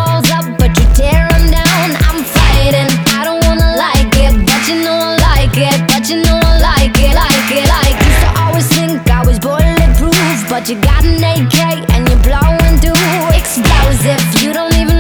walls up, but you tear them down. I'm fighting, I don't wanna like it, but you know I like it, but you know I like it, like it, like it. Used to always think I was bulletproof, but you got an AK and you're blowing through explosive. You don't even